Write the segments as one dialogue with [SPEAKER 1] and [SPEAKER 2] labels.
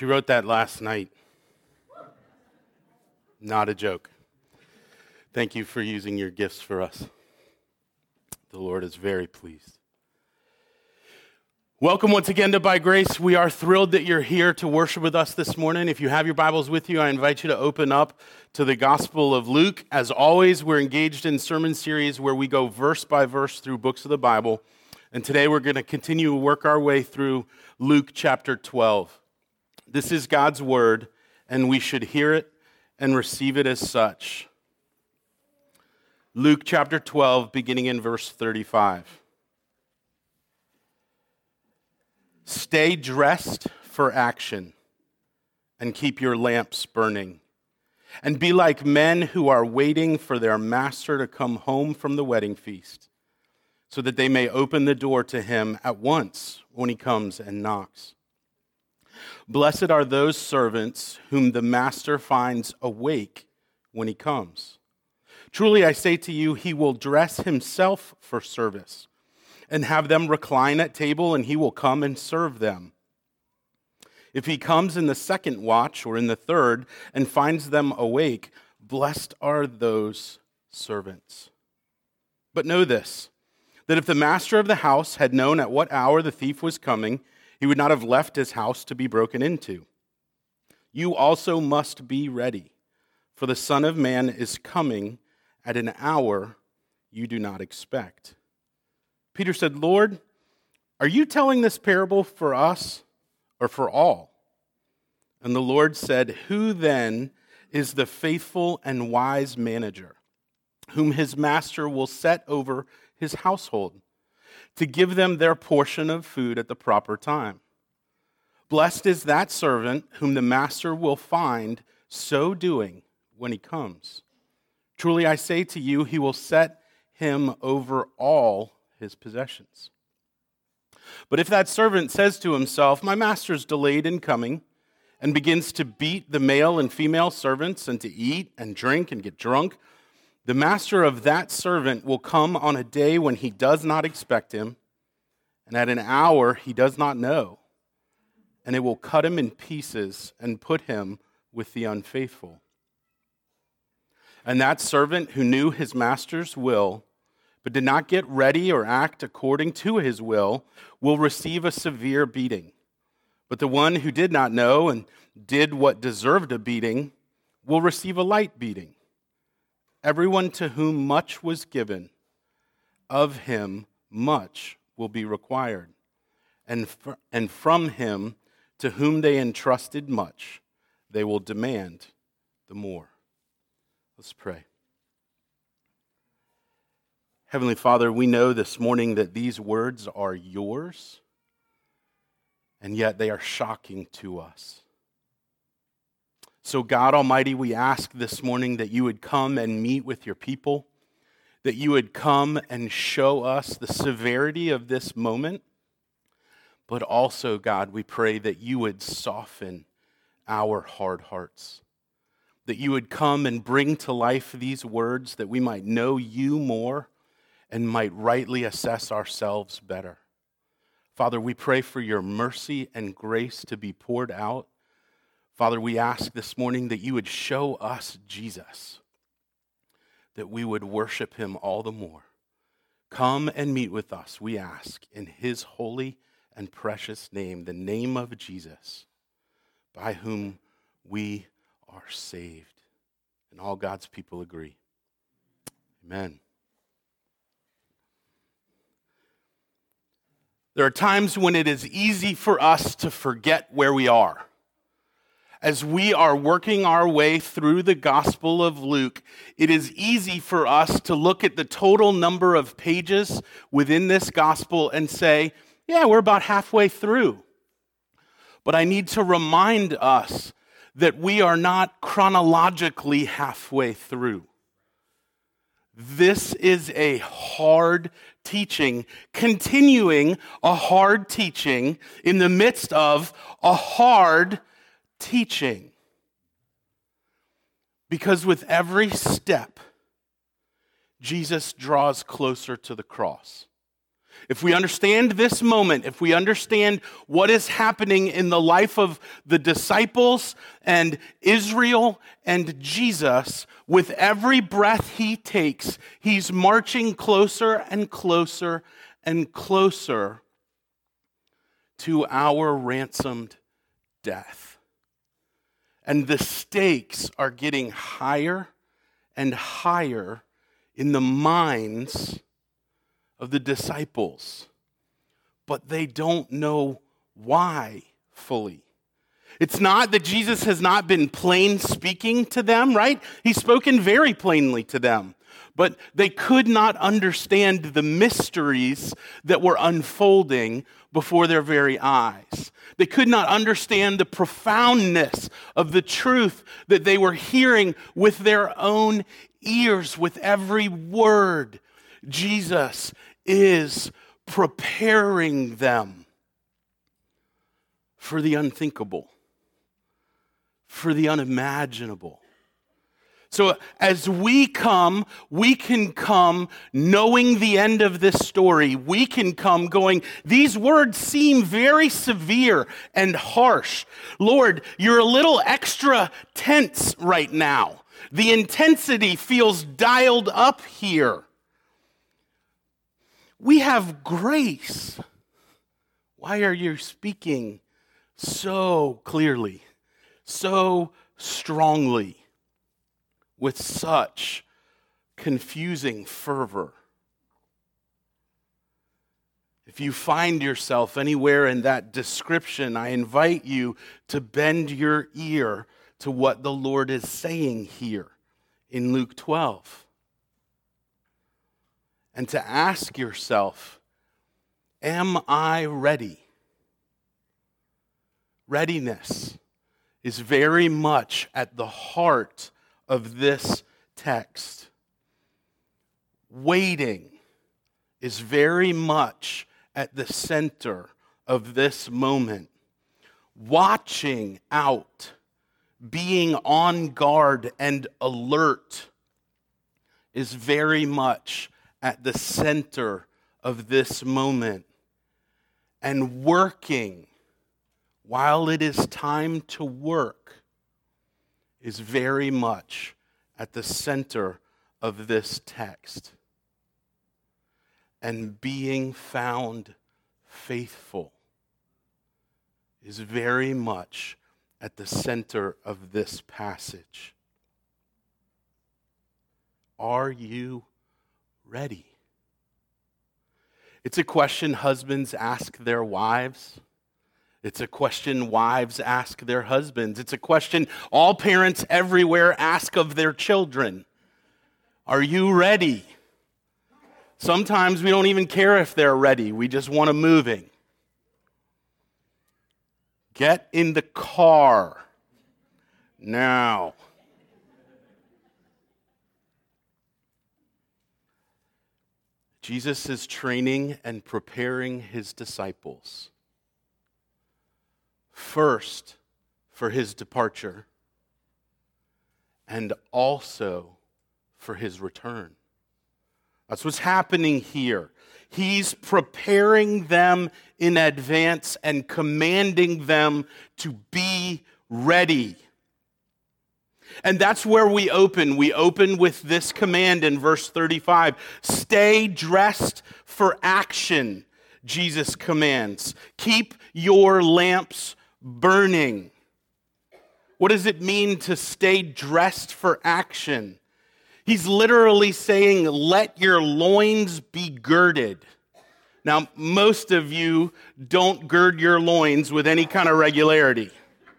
[SPEAKER 1] She wrote that last night. Not a joke. Thank you for using your gifts for us. The Lord is very pleased. Welcome once again to By Grace. We are thrilled that you're here to worship with us this morning. If you have your Bibles with you, I invite you to open up to the Gospel of Luke. As always, we're engaged in sermon series where we go verse by verse through books of the Bible. And today we're going to continue to work our way through Luke chapter 12. This is God's word, and we should hear it and receive it as such. Luke chapter 12, beginning in verse 35. Stay dressed for action and keep your lamps burning. And be like men who are waiting for their master to come home from the wedding feast, so that they may open the door to him at once when he comes and knocks. Blessed are those servants whom the master finds awake when he comes. Truly I say to you, he will dress himself for service and have them recline at table, and he will come and serve them. If he comes in the second watch or in the third and finds them awake, blessed are those servants. But know this, that if the master of the house had known at what hour the thief was coming, he would not have left his house to be broken into. You also must be ready, for the Son of Man is coming at an hour you do not expect. Peter said, Lord, are you telling this parable for us or for all? And the Lord said, who then is the faithful and wise manager, whom his master will set over his household, to give them their portion of food at the proper time? Blessed is that servant whom the master will find so doing when he comes. Truly I say to you, he will set him over all his possessions. But if that servant says to himself, my master's delayed in coming, and begins to beat the male and female servants and to eat and drink and get drunk, the master of that servant will come on a day when he does not expect him, and at an hour he does not know, and it will cut him in pieces and put him with the unfaithful. And that servant who knew his master's will, but did not get ready or act according to his will receive a severe beating. But the one who did not know and did what deserved a beating will receive a light beating. Everyone to whom much was given, of him much will be required. And from him to whom they entrusted much, they will demand the more. Let's pray. Heavenly Father, we know this morning that these words are yours, and yet they are shocking to us. So God Almighty, we ask this morning that you would come and meet with your people, that you would come and show us the severity of this moment, but also, God, we pray that you would soften our hard hearts, that you would come and bring to life these words that we might know you more and might rightly assess ourselves better. Father, we pray for your mercy and grace to be poured out. Father, we ask this morning that you would show us Jesus, that we would worship him all the more. Come and meet with us, we ask, in his holy and precious name, the name of Jesus, by whom we are saved. And all God's people agree. Amen. There are times when it is easy for us to forget where we are. As we are working our way through the Gospel of Luke, it is easy for us to look at the total number of pages within this Gospel and say, yeah, we're about halfway through. But I need to remind us that we are not chronologically halfway through. This is a hard teaching, continuing a hard teaching in the midst of a hard teaching. Because with every step, Jesus draws closer to the cross. if we understand this moment, if we understand what is happening in the life of the disciples and Israel and Jesus, with every breath he takes, he's marching closer and closer and closer to our ransomed death. And the stakes are getting higher and higher in the minds of the disciples, but they don't know why fully. It's not that Jesus has not been plain speaking to them, right? He's spoken very plainly to them, but they could not understand the mysteries that were unfolding before their very eyes. They could not understand the profoundness of the truth that they were hearing with their own ears, with every word. Jesus is preparing them for the unthinkable, for the unimaginable. So as we can come knowing the end of this story. We can come going, these words seem very severe and harsh. Lord, you're a little extra tense right now. The intensity feels dialed up here. We have grace. Why are you speaking so clearly, so strongly, with such confusing fervor? If you find yourself anywhere in that description, I invite you to bend your ear to what the Lord is saying here in Luke 12. And to ask yourself, am I ready? Readiness is very much at the heart of this text. Waiting is very much at the center of this moment. Watching out, being on guard and alert is very much at the center of this moment. And working while it is time to work is very much at the center of this text. And being found faithful is very much at the center of this passage. Are you ready? It's a question husbands ask their wives. It's a question wives ask their husbands. It's a question all parents everywhere ask of their children. Are you ready? Sometimes we don't even care if they're ready. We just want them moving. Get in the car now. Jesus is training and preparing his disciples. First, for his departure, and also for his return. That's what's happening here. He's preparing them in advance and commanding them to be ready. And that's where we open. We open with this command in verse 35. Stay dressed for action, Jesus commands. Keep your lamps burning. What does it mean to stay dressed for action? He's literally saying, let your loins be girded. Now, most of you don't gird your loins with any kind of regularity.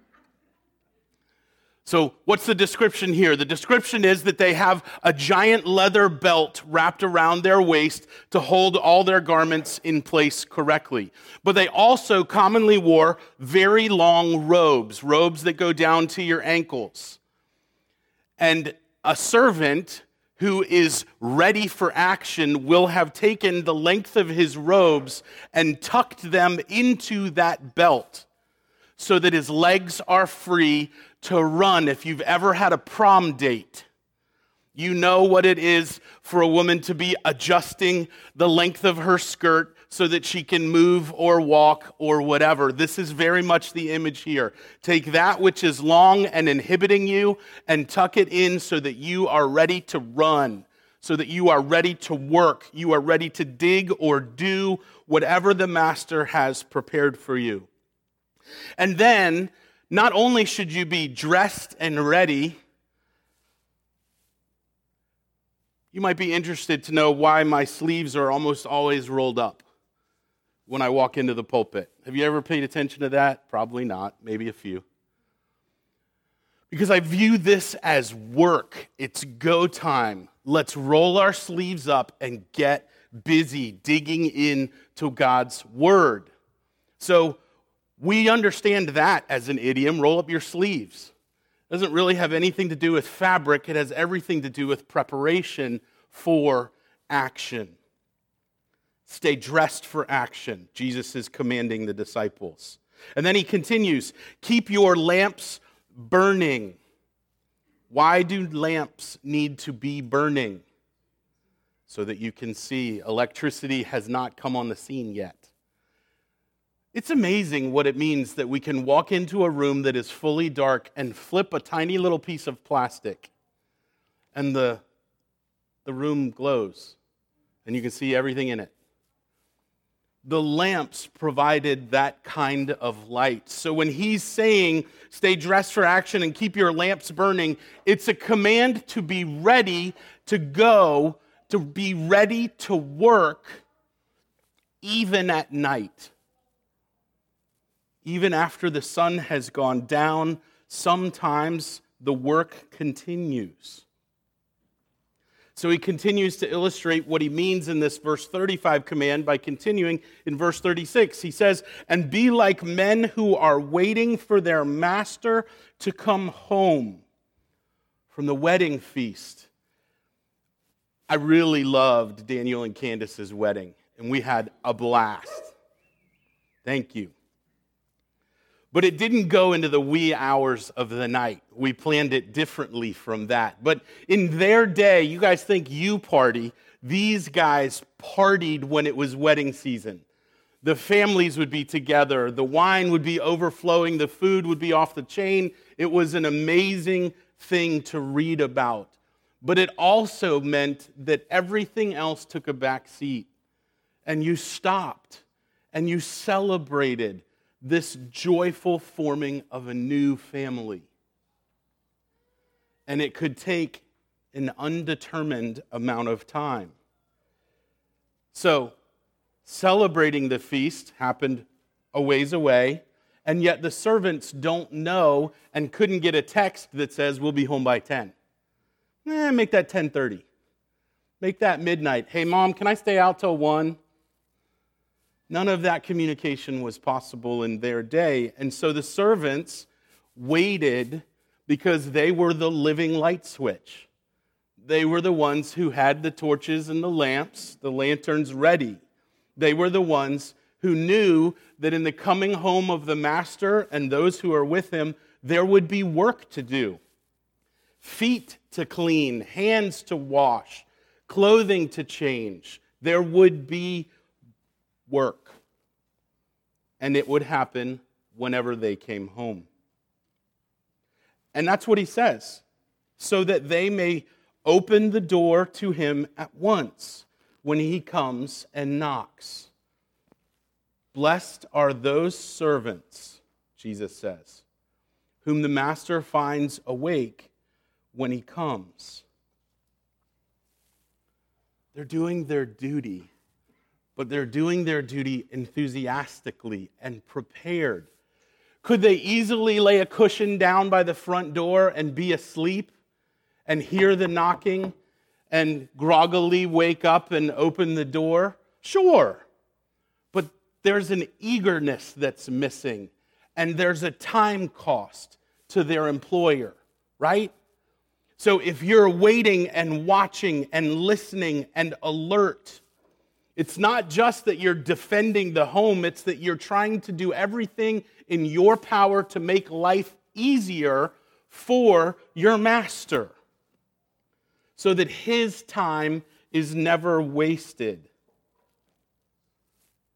[SPEAKER 1] So what's the description here? The description is that they have a giant leather belt wrapped around their waist to hold all their garments in place correctly. But they also commonly wore very long robes that go down to your ankles. And a servant who is ready for action will have taken the length of his robes and tucked them into that belt so that his legs are free to run. If you've ever had a prom date, you know what it is for a woman to be adjusting the length of her skirt so that she can move or walk or whatever. This is very much the image here. Take that which is long and inhibiting you and tuck it in so that you are ready to run, so that you are ready to work, you are ready to dig or do whatever the master has prepared for you. And then, not only should you be dressed and ready, you might be interested to know why my sleeves are almost always rolled up when I walk into the pulpit. Have you ever paid attention to that? Probably not, maybe a few. Because I view this as work. It's go time. Let's roll our sleeves up and get busy digging into God's word. So we understand that as an idiom, roll up your sleeves. It doesn't really have anything to do with fabric. It has everything to do with preparation for action. Stay dressed for action. Jesus is commanding the disciples. And then he continues, keep your lamps burning. Why do lamps need to be burning? So that you can see. Electricity has not come on the scene yet. It's amazing what it means that we can walk into a room that is fully dark and flip a tiny little piece of plastic, and the room glows, and you can see everything in it. The lamps provided that kind of light. So when he's saying, stay dressed for action and keep your lamps burning, it's a command to be ready to go, to be ready to work, even at night. Even after the sun has gone down, sometimes the work continues. So he continues to illustrate what he means in this verse 35 command by continuing in verse 36. He says, and be like men who are waiting for their master to come home from the wedding feast. I really loved Daniel and Candace's wedding, and we had a blast. Thank you. But it didn't go into the wee hours of the night. We planned it differently from that. But in their day, you guys think you party. These guys partied when it was wedding season. The families would be together. The wine would be overflowing. The food would be off the chain. It was an amazing thing to read about. But it also meant that everything else took a back seat. And you stopped and you celebrated this joyful forming of a new family. And it could take an undetermined amount of time. So, celebrating the feast happened a ways away, and yet the servants don't know and couldn't get a text that says, we'll be home by 10. Make that 10:30. Make that midnight. Hey, Mom, can I stay out till 1? None of that communication was possible in their day. And so the servants waited because they were the living light switch. They were the ones who had the torches and the lamps, the lanterns ready. They were the ones who knew that in the coming home of the master and those who are with him, there would be work to do. Feet to clean, hands to wash, clothing to change. There would be work. And it would happen whenever they came home. And that's what he says, so that they may open the door to him at once when he comes and knocks. Blessed are those servants, Jesus says, whom the master finds awake when he comes. They're doing their duty. But they're doing their duty enthusiastically and prepared. Could they easily lay a cushion down by the front door and be asleep and hear the knocking and groggily wake up and open the door? Sure. But there's an eagerness that's missing, and there's a time cost to their employer, right? So if you're waiting and watching and listening and alert, it's not just that you're defending the home, it's that you're trying to do everything in your power to make life easier for your master so that his time is never wasted.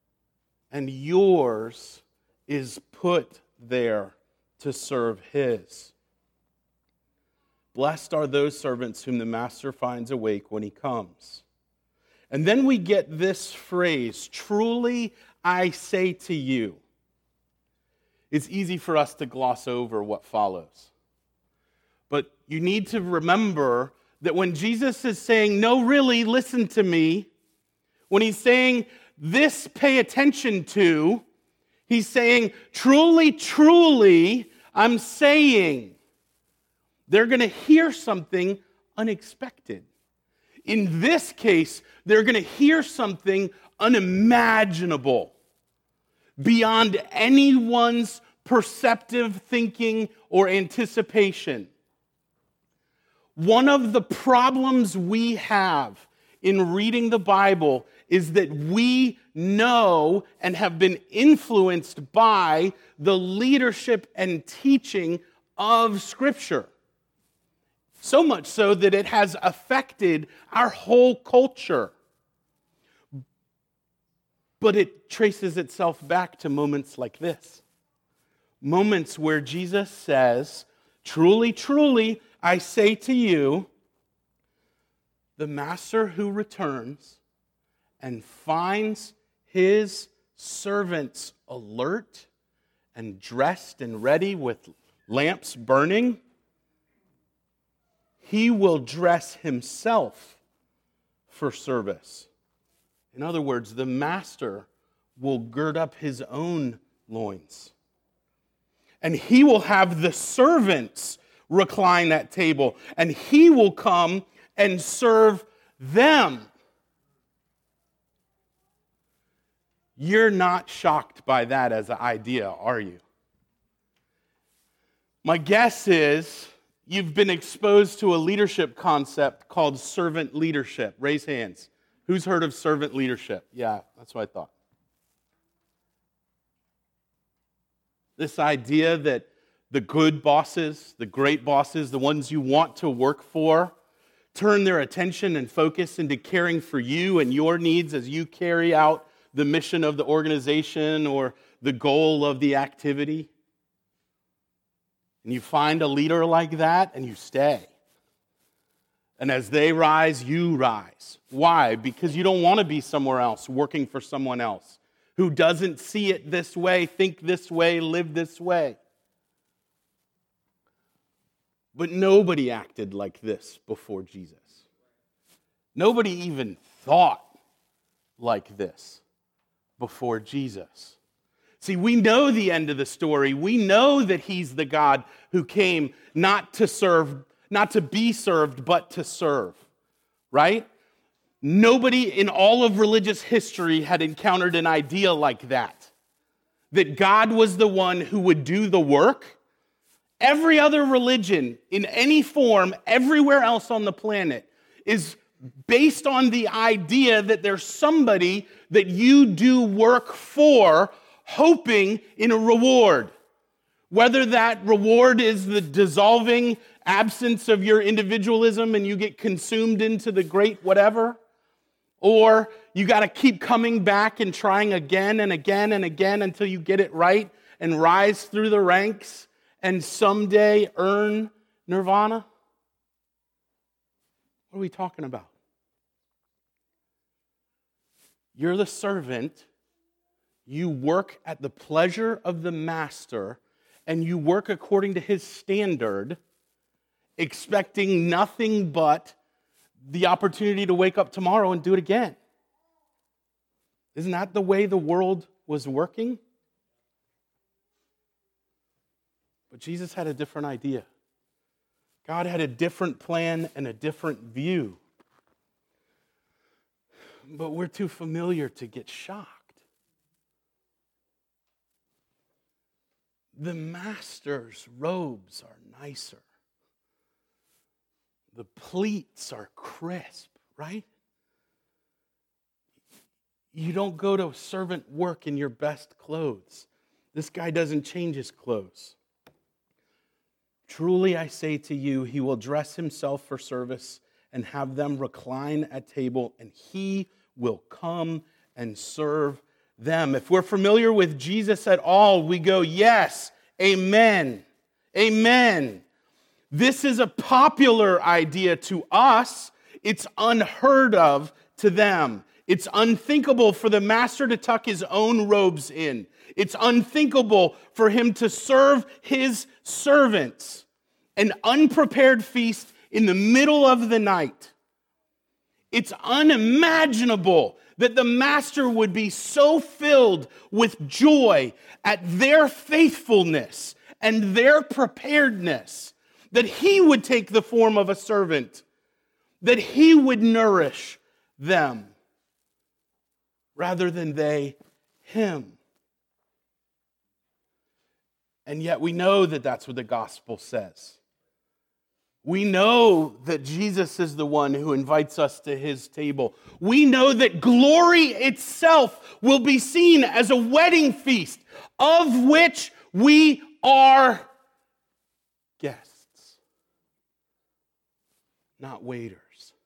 [SPEAKER 1] and yours is put there to serve his. Blessed are those servants whom the master finds awake when he comes. And then we get this phrase, truly I say to you. It's easy for us to gloss over what follows. But you need to remember that when Jesus is saying, no, really, listen to me, when he's saying, this pay attention to, he's saying, truly, truly, I'm saying, they're going to hear something unexpected. In this case, they're going to hear something unimaginable, beyond anyone's perceptive thinking or anticipation. One of the problems we have in reading the Bible is that we know and have been influenced by the leadership and teaching of Scripture. So much so that it has affected our whole culture. But it traces itself back to moments like this. Moments where Jesus says, truly, truly, I say to you, the master who returns and finds his servants alert and dressed and ready with lamps burning, he will dress himself for service. In other words, the master will gird up his own loins. And he will have the servants recline at table, and he will come and serve them. You're not shocked by that as an idea, are you? My guess is you've been exposed to a leadership concept called servant leadership. Raise hands. Who's heard of servant leadership? Yeah, that's what I thought. This idea that the good bosses, the great bosses, the ones you want to work for, turn their attention and focus into caring for you and your needs as you carry out the mission of the organization or the goal of the activity. And you find a leader like that and you stay. And as they rise, you rise. Why? Because you don't want to be somewhere else, working for someone else who doesn't see it this way, think this way, live this way. But nobody acted like this before Jesus. Nobody even thought like this before Jesus. See, we know the end of the story. We know that he's the God who came not to serve, not to be served, but to serve, right? Nobody in all of religious history had encountered an idea like that. That God was the one who would do the work. Every other religion in any form, everywhere else on the planet, is based on the idea that there's somebody that you do work for, hoping in a reward. Whether that reward is the dissolving absence of your individualism and you get consumed into the great whatever, or you got to keep coming back and trying again and again and again until you get it right and rise through the ranks and someday earn nirvana? What are we talking about? You're the servant. You work at the pleasure of the master, and you work according to his standard, expecting nothing but the opportunity to wake up tomorrow and do it again. Isn't that the way the world was working? But Jesus had a different idea. God had a different plan and a different view. But we're too familiar to get shocked. The master's robes are nicer. The pleats are crisp, right? You don't go to servant work in your best clothes. This guy doesn't change his clothes. Truly I say to you, he will dress himself for service and have them recline at table, and he will come and serve them. If we're familiar with Jesus at all, we go, yes, amen, amen. This is a popular idea to us. It's unheard of to them. It's unthinkable for the master to tuck his own robes in. It's unthinkable for him to serve his servants an unprepared feast in the middle of the night. It's unimaginable that the master would be so filled with joy at their faithfulness and their preparedness that he would take the form of a servant, that he would nourish them rather than they him. And yet we know that that's what the gospel says. We know that Jesus is the one who invites us to his table. We know that glory itself will be seen as a wedding feast of which we are guests, not waiters.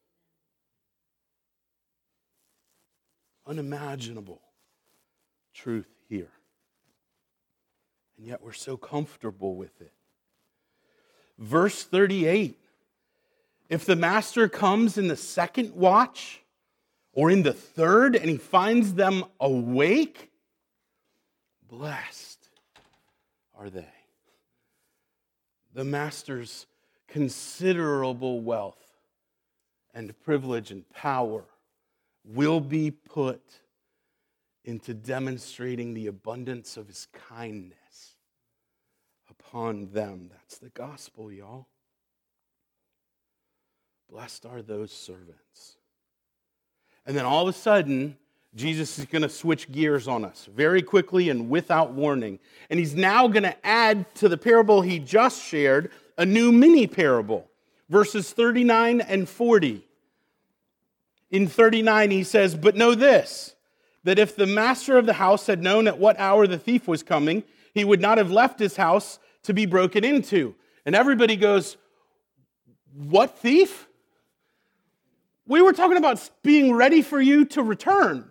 [SPEAKER 1] Unimaginable truth here. And yet we're so comfortable with it. Verse 38, if the master comes in the second watch or in the third and he finds them awake, blessed are they. The master's considerable wealth and privilege and power will be put into demonstrating the abundance of his kindness upon them. That's the gospel, y'all. Blessed are those servants. And then all of a sudden, Jesus is going to switch gears on us very quickly and without warning. And he's now going to add to the parable he just shared a new mini parable. Verses 39 and 40. In 39, he says, but know this, that if the master of the house had known at what hour the thief was coming, he would not have left his house to be broken into. And everybody goes, what thief? We were talking about being ready for you to return.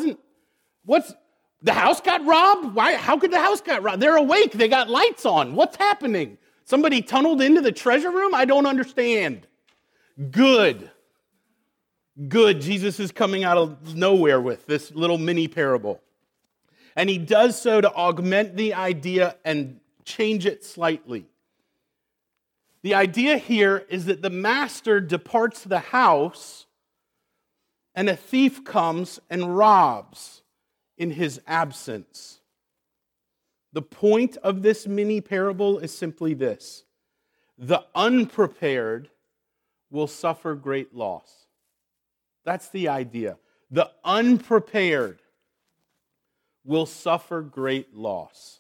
[SPEAKER 1] The house got robbed? Why? How could the house get robbed? They're awake. They got lights on. What's happening? Somebody tunneled into the treasure room? I don't understand. Good. Jesus is coming out of nowhere with this little mini parable. And he does so to augment the idea and change it slightly. The idea here is that the master departs the house and a thief comes and robs in his absence. The point of this mini parable is simply this: the unprepared will suffer great loss. That's the idea. The unprepared will suffer great loss.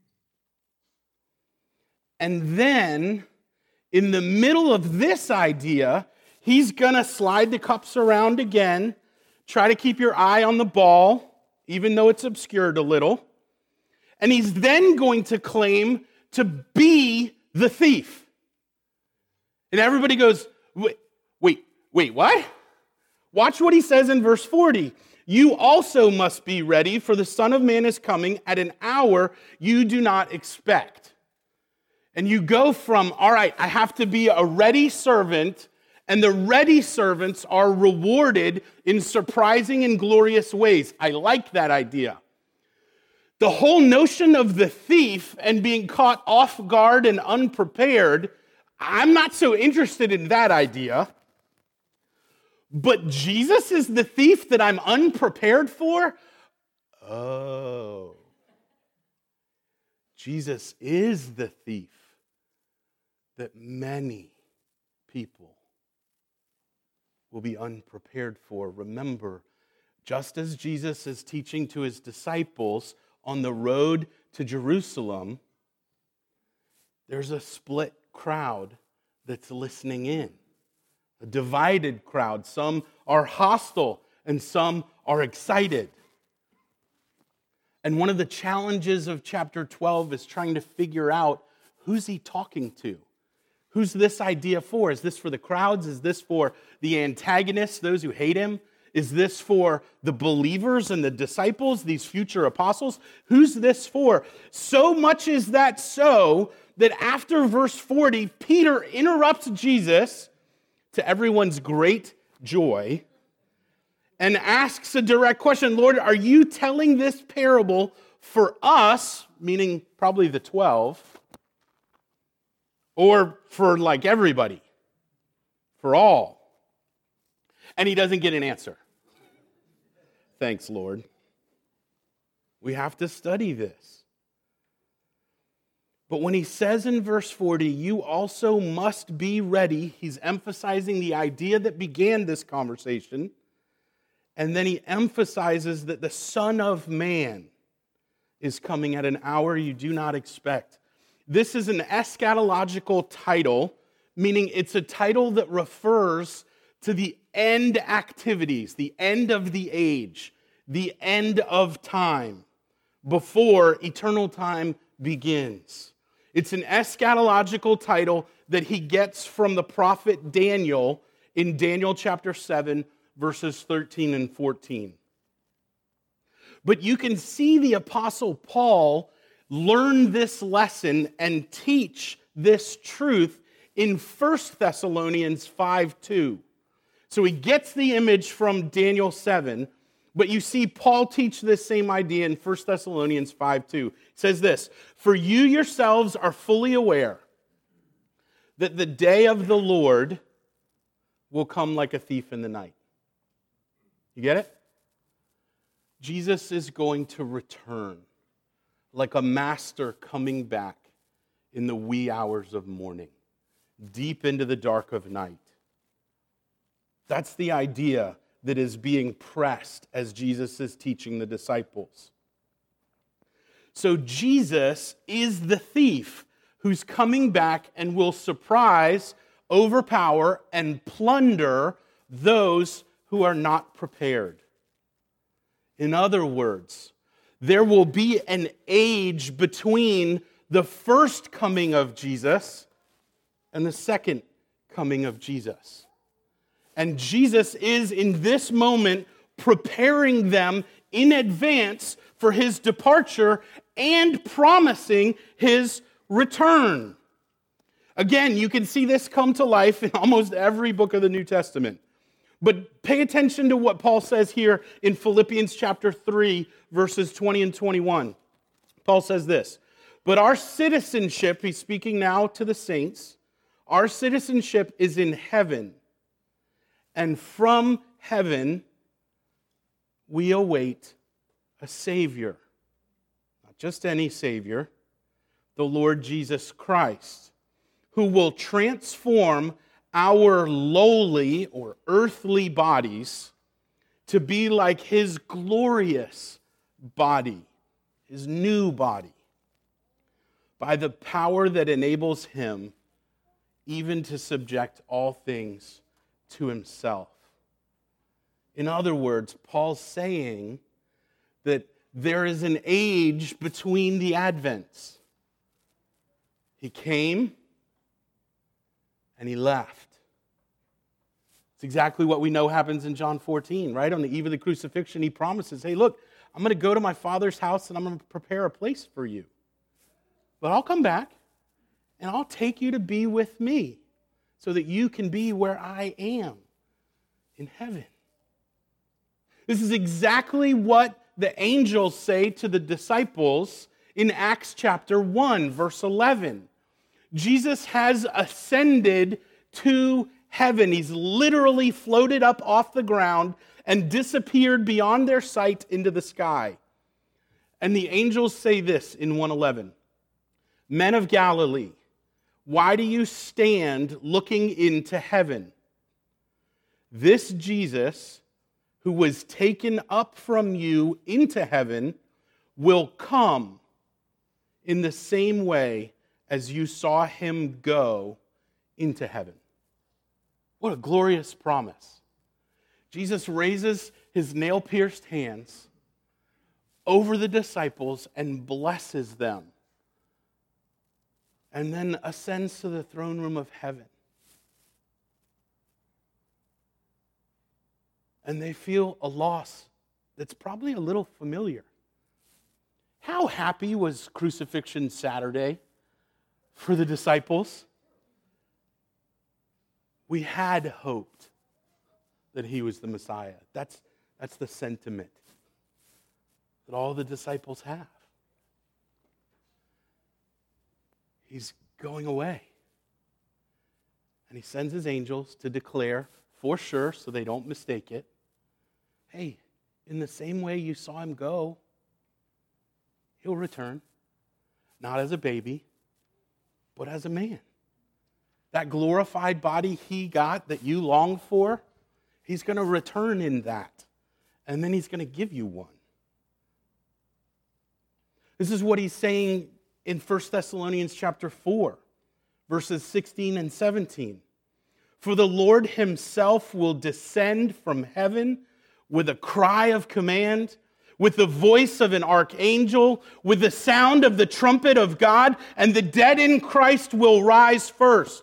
[SPEAKER 1] And then, in the middle of this idea, he's going to slide the cups around again, try to keep your eye on the ball, even though it's obscured a little. And he's then going to claim to be the thief. And everybody goes, wait, what? Watch what he says in verse 40. You also must be ready, for the Son of Man is coming at an hour you do not expect. And you go from, all right, I have to be a ready servant, and the ready servants are rewarded in surprising and glorious ways. I like that idea. The whole notion of the thief and being caught off guard and unprepared, I'm not so interested in that idea. But Jesus is the thief that I'm unprepared for? Oh. Jesus is the thief that many people will be unprepared for. Remember, just as Jesus is teaching to his disciples on the road to Jerusalem, there's a split crowd that's listening in. A divided crowd. Some are hostile and some are excited. And one of the challenges of chapter 12 is trying to figure out, who's he talking to? Who's this idea for? Is this for the crowds? Is this for the antagonists, those who hate him? Is this for the believers and the disciples, these future apostles? Who's this for? So much is that so that after verse 40, Peter interrupts Jesus to everyone's great joy and asks a direct question. Lord, are you telling this parable for us, meaning probably the 12, or for like everybody, for all? And he doesn't get an answer. Thanks, Lord. We have to study this. But when he says in verse 40, you also must be ready, he's emphasizing the idea that began this conversation. And then he emphasizes that the Son of Man is coming at an hour you do not expect. This is an eschatological title, meaning it's a title that refers to the end activities, the end of the age, the end of time, before eternal time begins. It's an eschatological title that he gets from the prophet Daniel in Daniel chapter 7, verses 13 and 14. But you can see the Apostle Paul learn this lesson and teach this truth in 1 Thessalonians 5:2. So he gets the image from Daniel 7, but you see Paul teach this same idea in 1 Thessalonians 5:2. It says this, for you yourselves are fully aware that the day of the Lord will come like a thief in the night. You get it? Jesus is going to return like a master coming back in the wee hours of morning, deep into the dark of night. That's the idea that is being pressed as Jesus is teaching the disciples. So Jesus is the thief who's coming back and will surprise, overpower, and plunder those who are not prepared. In other words, there will be an age between the first coming of Jesus and the second coming of Jesus. And Jesus is in this moment preparing them in advance for his departure and promising his return. Again, you can see this come to life in almost every book of the New Testament. But pay attention to what Paul says here in Philippians chapter 3, verses 20 and 21. Paul says this, but our citizenship, he's speaking now to the saints, our citizenship is in heaven. And from heaven, we await a Savior. Not just any Savior, the Lord Jesus Christ, who will transform our lowly or earthly bodies to be like his glorious body, his new body, by the power that enables him even to subject all things to himself. In other words, Paul's saying that there is an age between the advents. He came and he left. It's exactly what we know happens in John 14, right? On the eve of the crucifixion, he promises, hey, look, I'm going to go to my Father's house and I'm going to prepare a place for you. But I'll come back and I'll take you to be with me so that you can be where I am in heaven. This is exactly what the angels say to the disciples in Acts chapter 1, verse 11. Jesus has ascended to heaven. He's literally floated up off the ground and disappeared beyond their sight into the sky. And the angels say this in 1:11. Men of Galilee, why do you stand looking into heaven? This Jesus, who was taken up from you into heaven, will come in the same way as you saw him go into heaven. What a glorious promise. Jesus raises his nail-pierced hands over the disciples and blesses them, and then ascends to the throne room of heaven. and they feel a loss that's probably a little familiar. How happy was Crucifixion Saturday for the disciples? We had hoped that he was the Messiah. That's the sentiment that all the disciples have. He's going away. And he sends his angels to declare for sure, so they don't mistake it, hey, in the same way you saw him go, he'll return. Not as a baby, but as a man. That glorified body he got that you longed for, he's going to return in that. And then he's going to give you one. This is what he's saying in 1 Thessalonians chapter 4, verses 16 and 17. For the Lord himself will descend from heaven with a cry of command, with the voice of an archangel, with the sound of the trumpet of God, and the dead in Christ will rise first.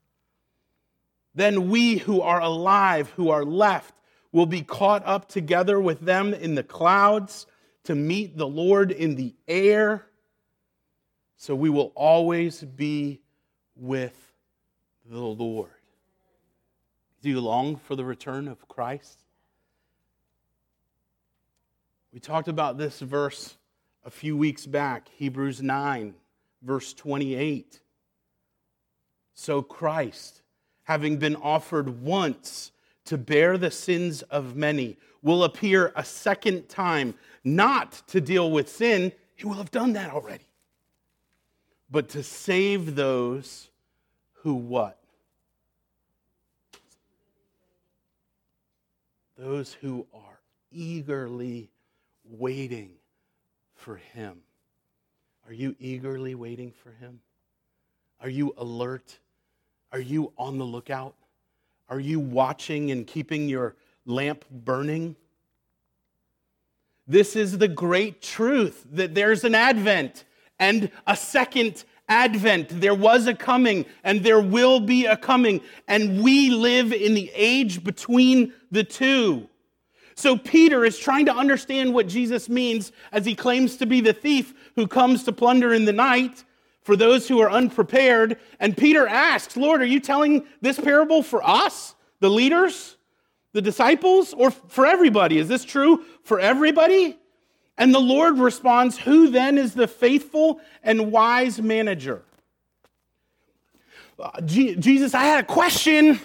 [SPEAKER 1] Then we who are alive, who are left, will be caught up together with them in the clouds to meet the Lord in the air. So we will always be with the Lord. Do you long for the return of Christ? We talked about this verse a few weeks back, Hebrews 9, verse 28. So Christ, having been offered once to bear the sins of many, will appear a second time, not to deal with sin, he will have done that already, but to save those who what? Those who are eagerly waiting for him. Are you eagerly waiting for him? Are you alert? Are you on the lookout? Are you watching and keeping your lamp burning? This is the great truth, that there's an advent and a second advent. There was a coming and there will be a coming, and we live in the age between the two. So Peter is trying to understand what Jesus means as he claims to be the thief who comes to plunder in the night for those who are unprepared. And Peter asks, Lord, are you telling this parable for us, the leaders, the disciples, or for everybody? Is this true for everybody? And the Lord responds, who then is the faithful and wise manager? Jesus, I had a question.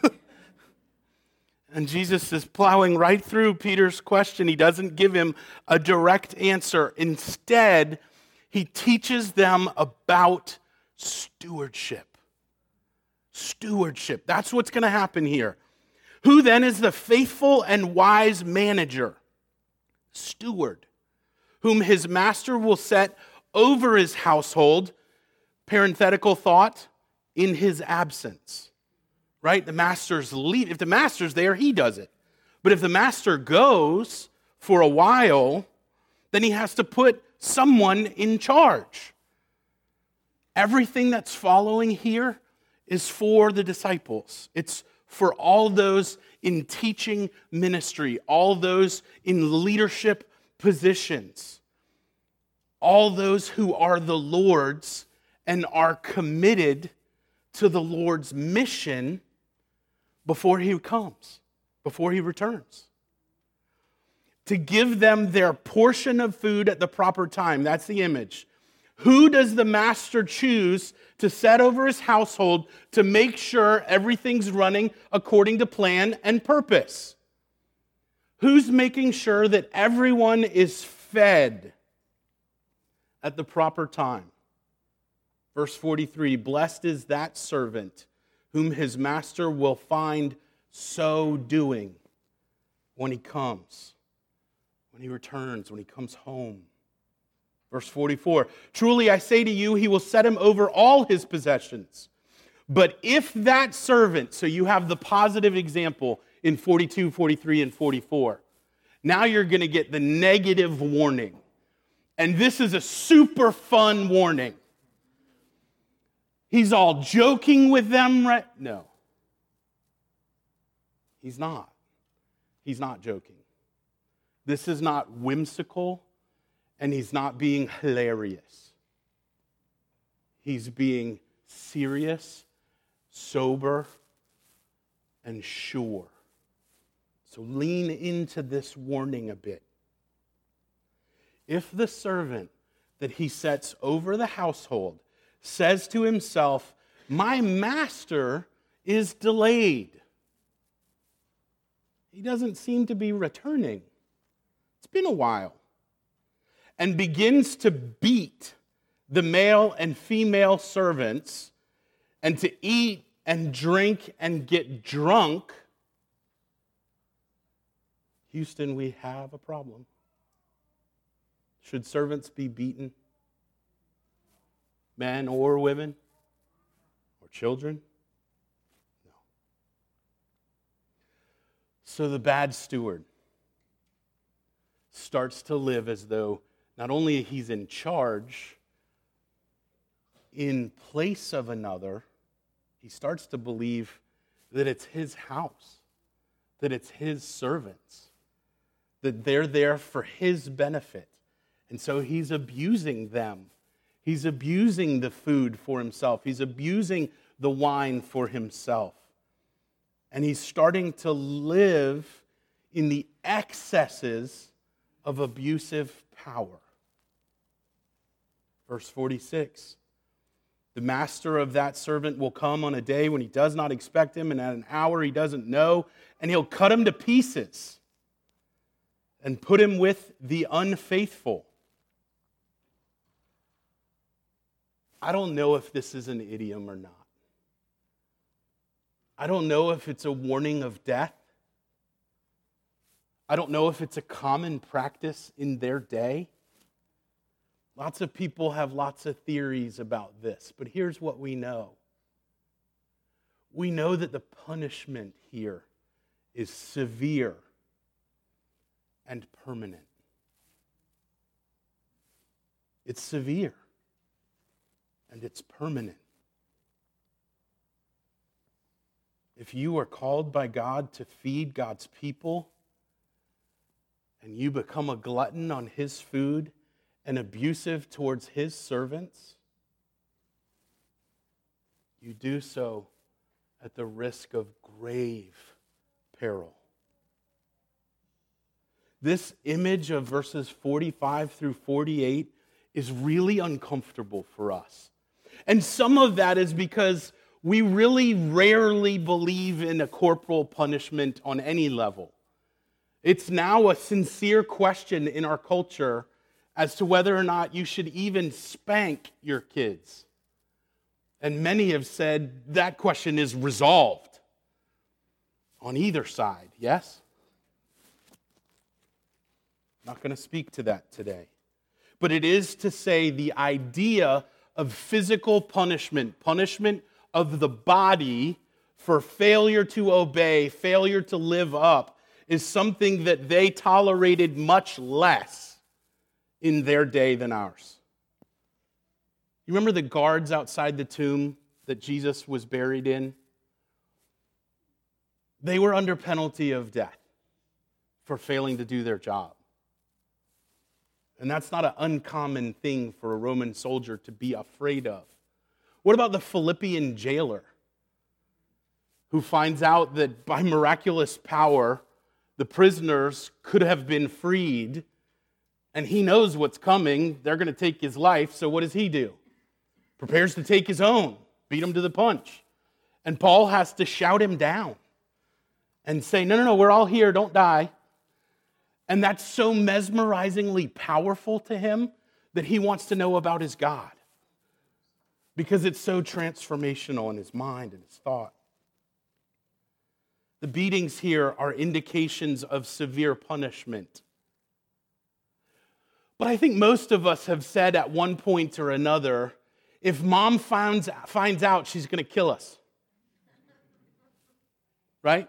[SPEAKER 1] And Jesus is plowing right through Peter's question. He doesn't give him a direct answer. Instead, he teaches them about stewardship. Stewardship. That's what's going to happen here. Who then is the faithful and wise manager? Steward, whom his master will set over his household, parenthetical thought, in his absence. Right? The master's lead. If the master's there, he does it. But if the master goes for a while, then he has to put someone in charge. Everything that's following here is for the disciples. It's for all those in teaching ministry, all those in leadership positions, all those who are the Lord's and are committed to the Lord's mission before he comes, before he returns. To give them their portion of food at the proper time. That's the image. Who does the master choose to set over his household to make sure everything's running according to plan and purpose? Who's making sure that everyone is fed at the proper time? Verse 43, blessed is that servant whom his master will find so doing when he comes, when he returns, when he comes home. Verse 44, truly I say to you, he will set him over all his possessions. But if that servant, so you have the positive example in 42, 43, and 44. Now you're going to get the negative warning. And this is a super fun warning. He's all joking with them, right? No. He's not. He's not joking. This is not whimsical, and he's not being hilarious. He's being serious, sober, and sure. So lean into this warning a bit. If the servant that he sets over the household says to himself, "My master is delayed," he doesn't seem to be returning. It's been a while. And begins to beat the male and female servants and to eat and drink and get drunk, Houston, we have a problem. Should servants be beaten? Men or women? Or children? No. So the bad steward starts to live as though not only he's in charge in place of another, he starts to believe that it's his house, that it's his servants, that they're there for his benefit. And so he's abusing them. He's abusing the food for himself. He's abusing the wine for himself. And he's starting to live in the excesses of abusive power. Verse 46, the master of that servant will come on a day when he does not expect him and at an hour he doesn't know, and he'll cut him to pieces and put him with the unfaithful. I don't know if this is an idiom or not. I don't know if it's a warning of death. I don't know if it's a common practice in their day. Lots of people have lots of theories about this, but here's what we know. We know that the punishment here is severe and permanent. It's severe and it's permanent. If you are called by God to feed God's people and you become a glutton on his food and abusive towards his servants, you do so at the risk of grave peril. This image of verses 45 through 48 is really uncomfortable for us. And some of that is because we really rarely believe in a corporal punishment on any level. It's now a sincere question in our culture as to whether or not you should even spank your kids. And many have said that question is resolved on either side, yes? Not going to speak to that today. But it is to say the idea of physical punishment, punishment of the body for failure to obey, failure to live up, is something that they tolerated much less in their day than ours. You remember the guards outside the tomb that Jesus was buried in? They were under penalty of death for failing to do their job. And that's not an uncommon thing for a Roman soldier to be afraid of. What about the Philippian jailer who finds out that by miraculous power, the prisoners could have been freed, and he knows what's coming? They're going to take his life, so what does he do? Prepares to take his own, beat him to the punch. And Paul has to shout him down and say, no, we're all here, don't die. And that's so mesmerizingly powerful to him that he wants to know about his God, because it's so transformational in his mind and his thought. The beatings here are indications of severe punishment. But I think most of us have said at one point or another, if mom finds out, she's going to kill us. Right?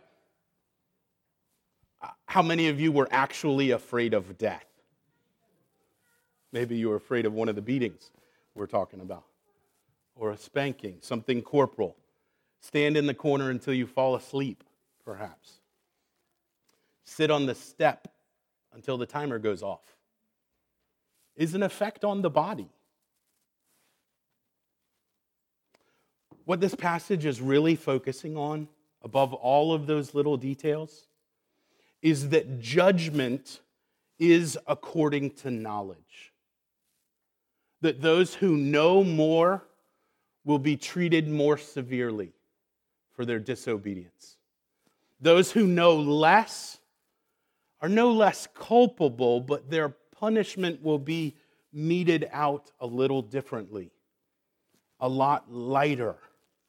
[SPEAKER 1] How many of you were actually afraid of death? Maybe you were afraid of one of the beatings we're talking about. Or a spanking, something corporal. Stand in the corner until you fall asleep, perhaps. sit on the step until the timer goes off, is an effect on the body. What this passage is really focusing on, above all of those little details, is that judgment is according to knowledge. That those who know more will be treated more severely for their disobedience. Those who know less are no less culpable, but their punishment will be meted out a little differently, a lot lighter.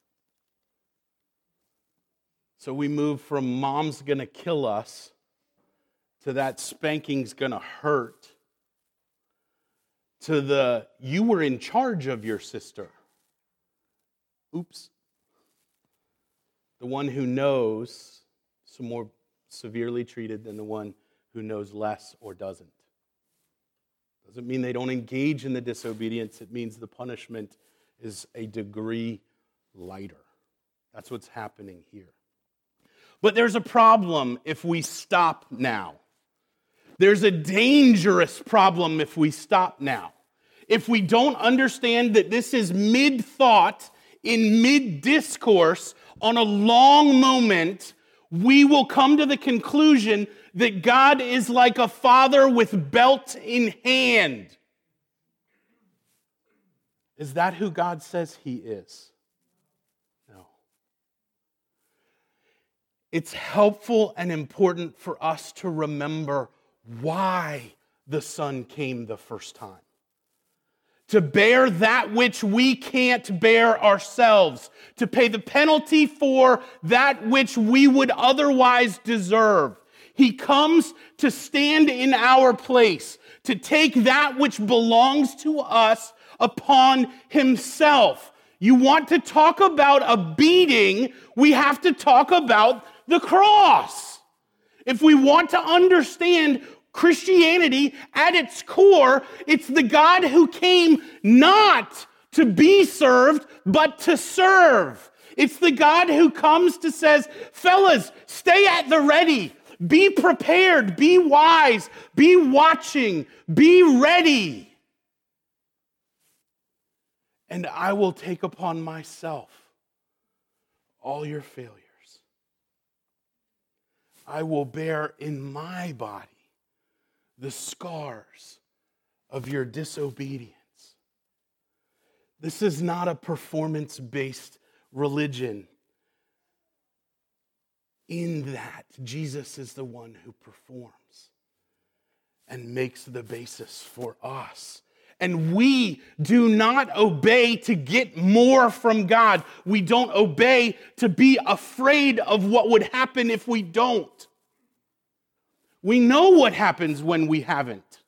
[SPEAKER 1] So we move from mom's gonna kill us to that spanking's gonna hurt to the you were in charge of your sister. Oops. The one who knows is more severely treated than the one who knows less or doesn't. Doesn't mean they don't engage in the disobedience. It means the punishment is a degree lighter. That's what's happening here. But there's a problem if we stop now. There's a dangerous problem if we stop now. If we don't understand that this is mid-thought, in mid-discourse, on a long moment, we will come to the conclusion that God is like a father with belt in hand. Is that who God says he is? No. It's helpful and important for us to remember why the Son came the first time. To bear that which we can't bear ourselves, to pay the penalty for that which we would otherwise deserve. He comes to stand in our place, to take that which belongs to us upon himself. You want to talk about a beating, we have to talk about the cross. If we want to understand Christianity at its core, it's the God who came not to be served, but to serve. It's the God who comes to says, fellas, stay at the ready. Be prepared, be wise, be watching, be ready. And I will take upon myself all your failures. I will bear in my body the scars of your disobedience. This is not a performance-based religion. In that, Jesus is the one who performs and makes the basis for us. And we do not obey to get more from God. We don't obey to be afraid of what would happen if we don't. We know what happens when we haven't.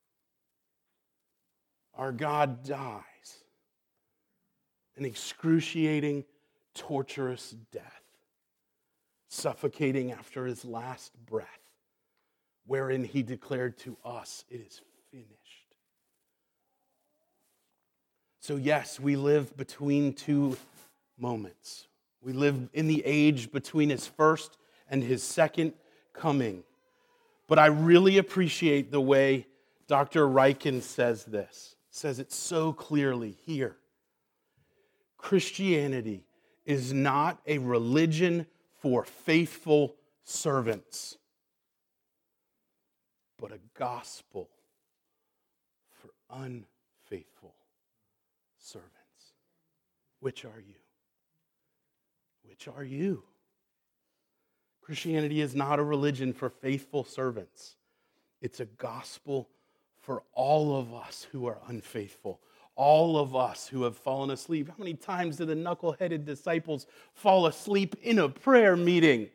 [SPEAKER 1] Our God dies an excruciating, torturous death, suffocating after his last breath, wherein he declared to us, it is finished. So yes, we live between two moments. We live in the age between his first and his second coming. But I really appreciate the way Dr. Ryken says this. Says it so clearly here. Christianity is not a religion for faithful servants, but a gospel for unfaithful servants. Which are you? Which are you? Christianity is not a religion for faithful servants. It's a gospel for all of us who are unfaithful, all of us who have fallen asleep. How many times did the knuckle-headed disciples fall asleep in a prayer meeting?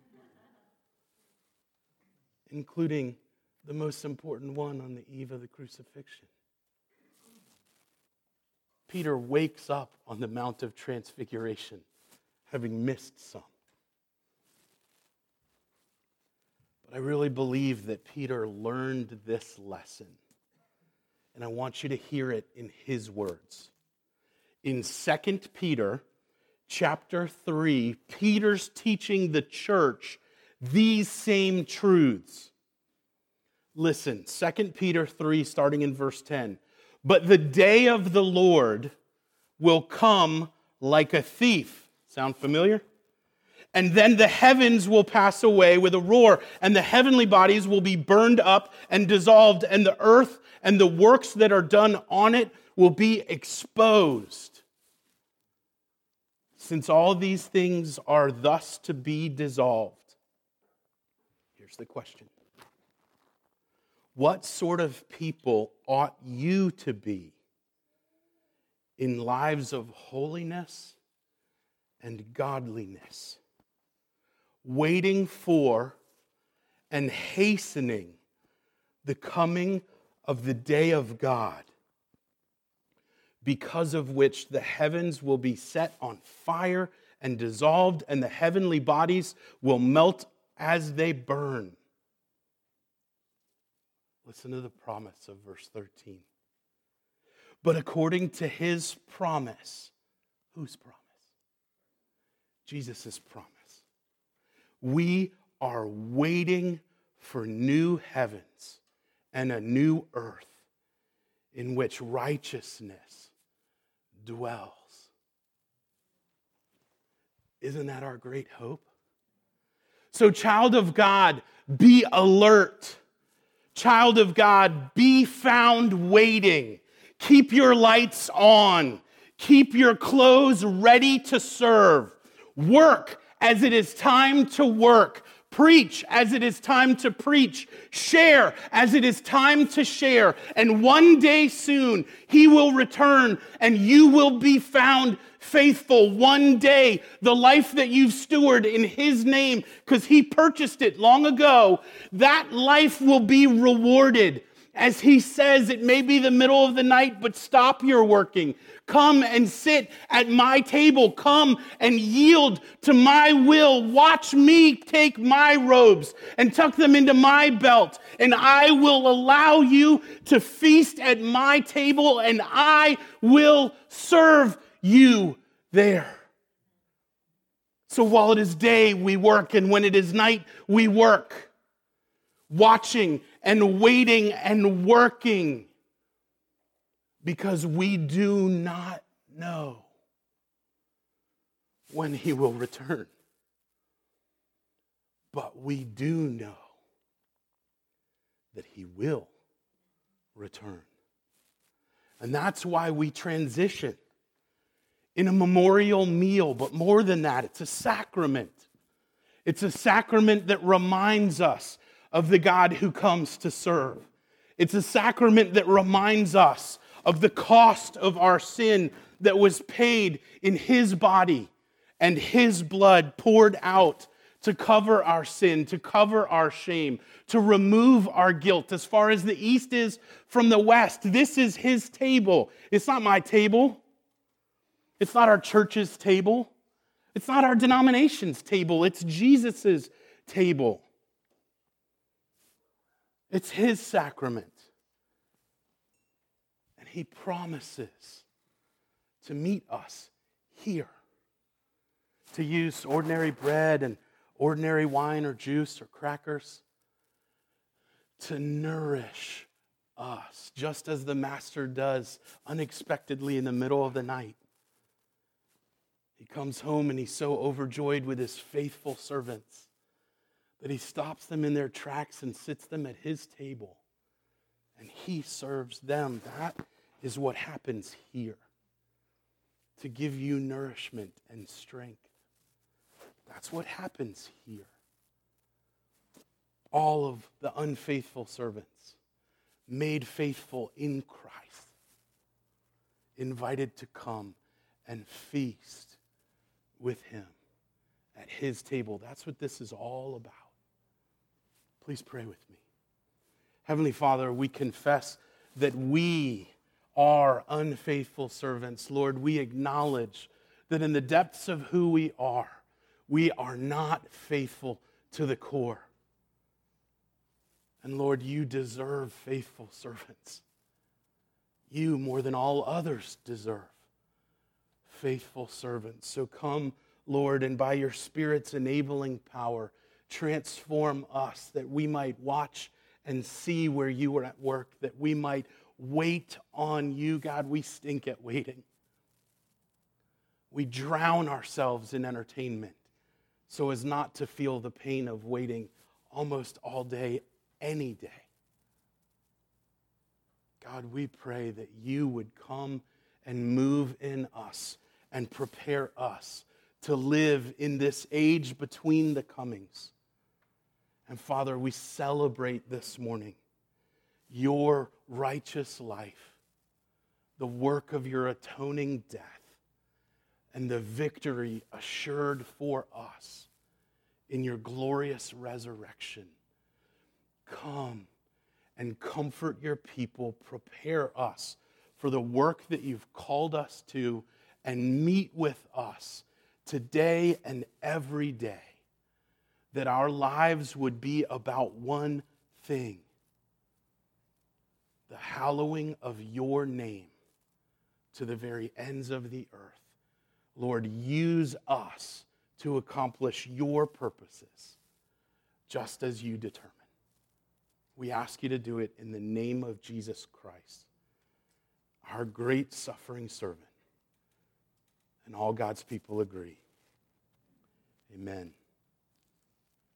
[SPEAKER 1] Including the most important one on the eve of the crucifixion. Peter wakes up on the Mount of Transfiguration, having missed some. But I really believe that Peter learned this lesson. And I want you to hear it in his words. In 2 Peter chapter 3, Peter's teaching the church these same truths. Listen, 2 Peter 3, starting in verse 10. But the day of the Lord will come like a thief. Sound familiar? And then the heavens will pass away with a roar, and the heavenly bodies will be burned up and dissolved, and the earth and the works that are done on it will be exposed. Since all these things are thus to be dissolved, here's the question. What sort of people ought you to be in lives of holiness and godliness, waiting for and hastening the coming of the day of God, because of which the heavens will be set on fire and dissolved, and the heavenly bodies will melt as they burn? Listen to the promise of verse 13. But according to his promise, whose promise? Jesus' promise. We are waiting for new heavens and a new earth in which righteousness dwells. Isn't that our great hope? So, child of God, be alert. Child of God, be found waiting. Keep your lights on. Keep your clothes ready to serve. Work as it is time to work. Preach as it is time to preach. Share as it is time to share. And one day soon, he will return and you will be found faithful. One day, the life that you've stewarded in his name, because he purchased it long ago, that life will be rewarded. As he says, it may be the middle of the night, but stop your working. Come and sit at my table. Come and yield to my will. Watch me take my robes and tuck them into my belt, and I will allow you to feast at my table, and I will serve you there. So while it is day, we work, and when it is night, we work. Watching and waiting and working, because we do not know when he will return. But we do know that he will return. And that's why we transition in a memorial meal. But more than that, it's a sacrament. It's a sacrament that reminds us of the God who comes to serve. It's a sacrament that reminds us of the cost of our sin that was paid in his body and his blood poured out to cover our sin, to cover our shame, to remove our guilt as far as the east is from the west. This is his table. It's not my table. It's not our church's table. It's not our denomination's table. It's Jesus' table. It's his sacrament. And he promises to meet us here, to use ordinary bread and ordinary wine or juice or crackers, to nourish us, just as the master does unexpectedly in the middle of the night. He comes home and he's so overjoyed with his faithful servants that he stops them in their tracks and sits them at his table. And he serves them. That is what happens here, to give you nourishment and strength. That's what happens here. All of the unfaithful servants, made faithful in Christ, invited to come and feast with him at his table. That's what this is all about. Please pray with me. Heavenly Father, we confess that we are unfaithful servants. Lord, we acknowledge that in the depths of who we are not faithful to the core. And Lord, you deserve faithful servants. You, more than all others, deserve faithful servants. So come, Lord, and by your Spirit's enabling power, transform us, that we might watch and see where you are at work, that we might wait on you. God, we stink at waiting. We drown ourselves in entertainment so as not to feel the pain of waiting almost all day, any day. God, we pray that you would come and move in us and prepare us to live in this age between the comings. And Father, we celebrate this morning your righteous life, the work of your atoning death, and the victory assured for us in your glorious resurrection. Come and comfort your people. Prepare us for the work that you've called us to, and meet with us today and every day, that our lives would be about one thing: the hallowing of your name to the very ends of the earth. Lord, use us to accomplish your purposes, just as you determine. We ask you to do it in the name of Jesus Christ, our great suffering servant. And all God's people agree. Amen.